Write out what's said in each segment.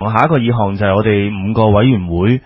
下一個議項就係我哋5個委員會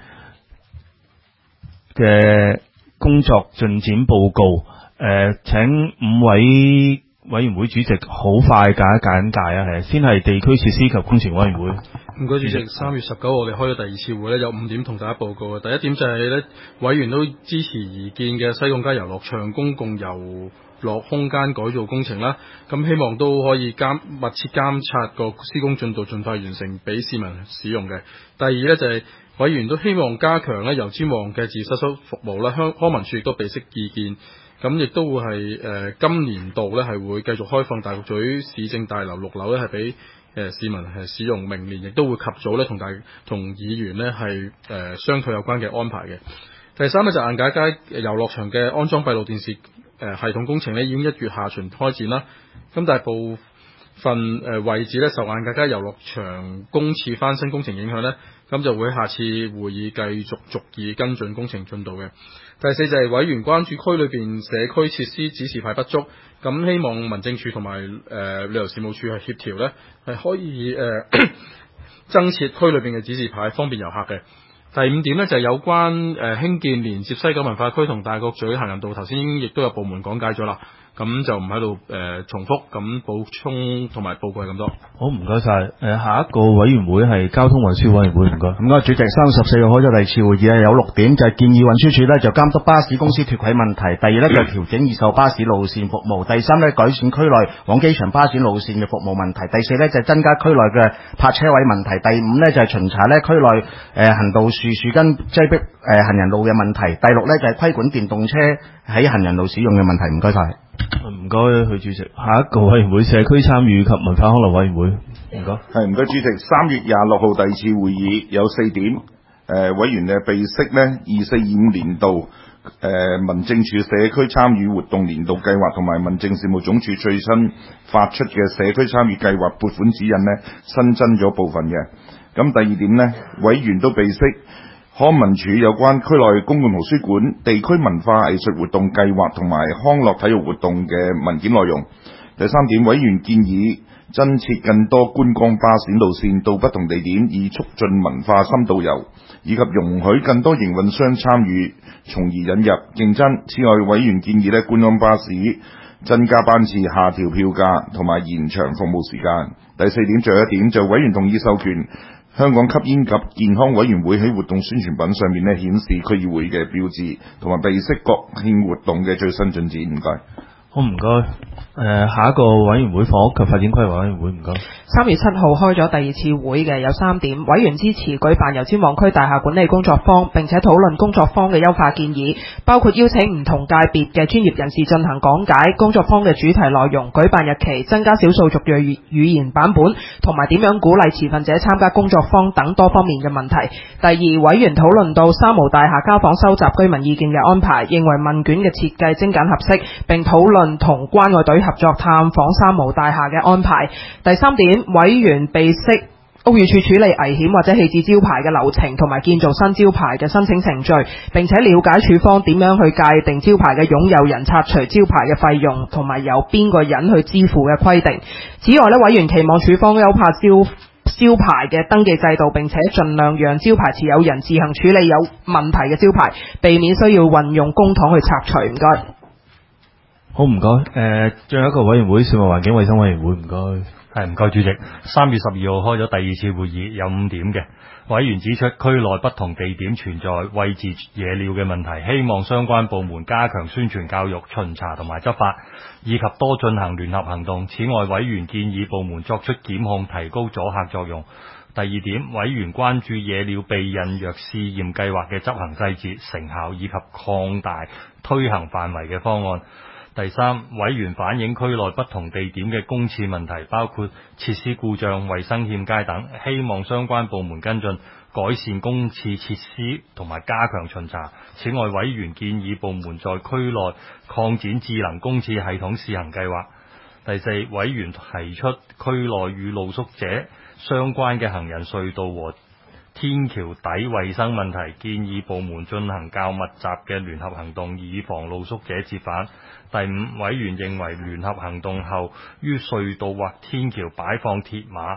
嘅工作進展報告。請5位委員會主席好快簡介啊！先係地區設施及工程委員會。 唔該，主席。3月19我哋開咗第2次會咧，有5點同大家報告嘅。第一點就係咧，委員都支持擬建嘅西貢街遊樂場公共遊樂空間改造工程啦。咁希望都可以密切監察個施工進度，盡快完成俾市民使用嘅。第二咧就係委員都希望加強咧油尖旺嘅自殺收服務啦。康文署亦都備悉意見。咁亦都會係今年度咧係會繼續開放大角咀市政大樓6樓咧係俾市民係使用，明年亦都會及早咧同議員咧係商討有關嘅安排嘅。第三咧就硬架街遊樂場嘅安裝閉路電視系統工程咧已經1月下旬開展啦，咁但係部分位置咧受硬架街遊樂場公廁翻新工程影響咧，咁就會喺下次會議繼續逐議跟進工程進度嘅。第四就係委員關注區裏邊社區設施指示牌不足，咁希望民政處同埋旅遊事務處係協調咧，係可以增設區裏邊嘅指示牌，方便遊客嘅。第5點咧就係有關興建連接西九文化區同大角咀行人道，頭先亦都有部門講解咗啦，咁就唔喺度重複，咁補充同埋報告係咁多。 好，唔該晒。下一個委員會係交通運輸委員會，唔該。 唔該，主席。3月14號開咗第2次會議咧，有6點就係建議運輸署咧就監督巴士公司脫軌問題。第二咧就調整二手巴士路線服務。第三咧改善區內往機場巴士路線嘅服務問題。第四咧就增加區內嘅泊車位問題。第5咧就係巡查咧區內行道樹根擠迫行人路嘅問題。第6咧就係規管電動車喺行人路使用嘅問題。唔該晒。 唔該，許主席。下一個委員會社區參與及文化康樂委員會，唔該。 係，唔該，主席。3月26號第2次會議有4點，委員備悉呢24-25年度民政處社區參與活動年度計劃同埋民政事務總署最新發出嘅社區參與計劃撥款指引呢，新增咗部分嘅。咁第2點呢，委員都備悉康文署有關區內公共圖書館、地區文化藝術活動計劃同埋康樂體育活動嘅文件內容。第3點，委員建議增設更多觀光巴士路線到不同地點，以促進文化深度遊，以及容許更多營運商參與，從而引入競爭。此外，委員建議觀光巴士增加班次、下調票價同埋延長服務時間。第4點，最後一點就委員同意授權香港吸煙及健康委員會喺活動宣傳品上面顯示區議會嘅標誌，同埋備悉國慶活動嘅最新進展。唔該。 好，唔該。下一個委員會房屋及發展規劃委員會，唔該。 3月7號開咗第2次會嘅，有3點，委員支持舉辦油尖旺區大廈管理工作坊，並且討論工作坊嘅優化建議，包括邀請唔同界別嘅專業人士進行講解，工作坊嘅主題內容、舉辦日期、增加少數族裔語言版本，同埋點樣鼓勵持份者參加工作坊等多方面嘅問題。第二，委員討論到三無大廈家訪收集居民意見嘅安排，認為問卷嘅設計精簡合適，並討論同關愛隊合作探訪三無大廈嘅安排。第3點，委員備悉屋宇署處理危險或者棄置招牌嘅流程同埋建造新招牌嘅申請程序，並且了解署方點樣去界定招牌嘅擁有人拆除招牌嘅費用，同埋由邊個人去支付嘅規定。此外，委員期望署方優化招牌嘅登記制度，並且盡量讓招牌持有人自行處理有問題嘅招牌，避免需要運用公帑去拆除。唔該。 好，唔該。最後一個委員會事務環境衛生委員會，唔該。 係，唔該主席。3月12號開咗第2次會議，有5點嘅。委員指出，區內不同地點存在餵飼野鳥嘅問題，希望相關部門加強宣傳教育、巡查同埋執法，以及多進行聯合行動。此外，委員建議部門作出檢控，提高阻嚇作用。第2點，委員關注野鳥避孕藥試驗計劃嘅執行細節、成效以及擴大推行範圍嘅方案。第3，委員反映區內不同地點嘅公廁問題，包括設施故障、衛生欠佳等，希望相關部門跟進，改善公廁設施同埋加強巡查。此外，委員建議部門在區內擴展智能公廁系統試行計劃。第4，委員提出區內與露宿者相關嘅行人隧道和天橋底衛生問題，建議部門進行較密集嘅聯合行動，以防露宿者折返。第5，委員認為聯合行動後於隧道或天橋擺放鐵馬，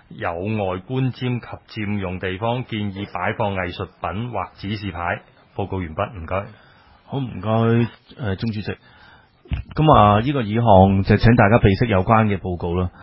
有礙觀瞻及佔用地方，建議擺放藝術品或指示牌。報告完畢，唔該。 好，唔該，鍾主席。咁啊，呢個議項就請大家備悉有關嘅報告啦。